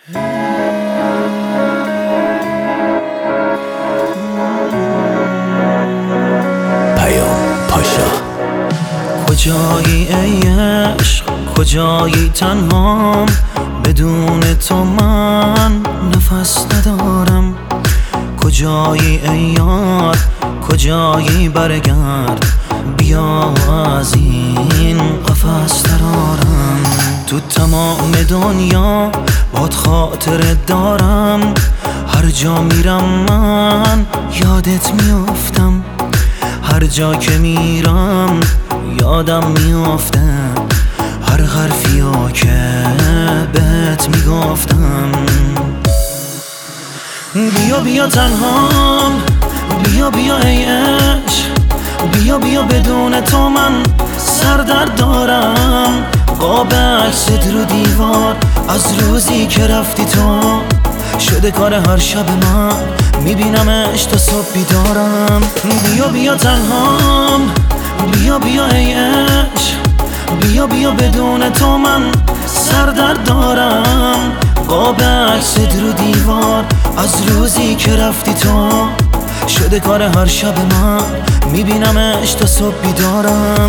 کجایی ای عشق، کجایی تنهام، بدون تو من نفس ندارم. کجایی ای یار، کجایی برگرد، بیا از این قفس درارم. تو تمام دنیا باد خاطرت دارم، هر جا میرم من یادت میافتم، هر جا که میرم یادم میافته هر حرفیا که بهت میگفتم. بیا بیا تنهام، بیا بیا ای عشق، بیا بیا بدون تو من سردرد دارم. قاب عکست رو دیوار از روزی که رفتی تو شده کار هر شب من، میبینمش تا صبح بیدارم. بیا بیا تنهام، بیا بیا ای عشق، بیا بیا بدون تو من سردرد دارم. قاب عکست رو دیوار از روزی که رفتی تو شده کار هر شب من، میبینمش تا صبح بیدارم.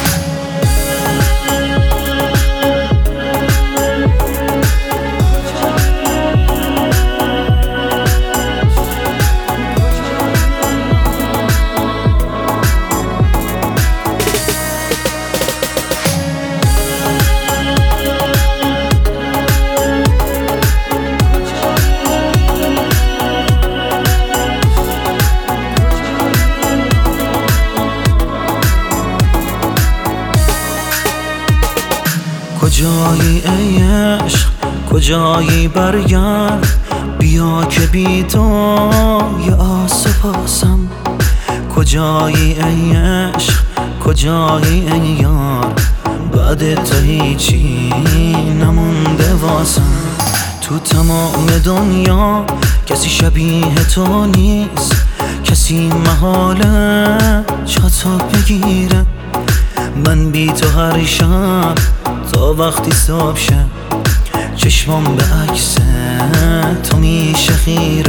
کجایی ای عشق، کجایی برگرد، بیا که بی تو یه آسپاسم. کجایی ای عشق، کجایی ای یار، بعد تو هیچی نمونده واسم. تو تمام دنیا کسی شبیه تو نیست، کسی محاله جاتو بگیره. من بی تو هر شب تا وقتی صبح شه چشمام به عکس تو میشه خیره.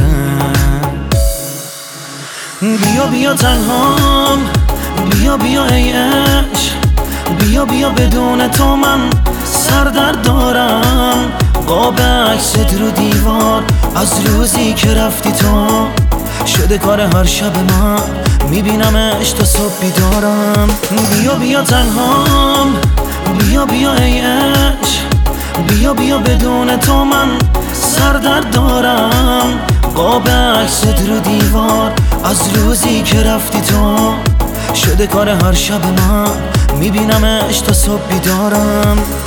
بیا بیا تنهام، بیا بیا ای عشق، بیا بیا بدون تو من سردرد دارم. قاب عکست رو دیوار از روزی که رفتی تو شده کار هر شب من، میبینمش تا صبح بیدارم. بیا بیا تنهام، بیا بیا ای عشق، بیا بیا بدون تو من سردرد دارم. قاب عکست رو دیوار از روزی که رفتی تو شده کار هر شب من، میبینمش تا صبح بیدارم.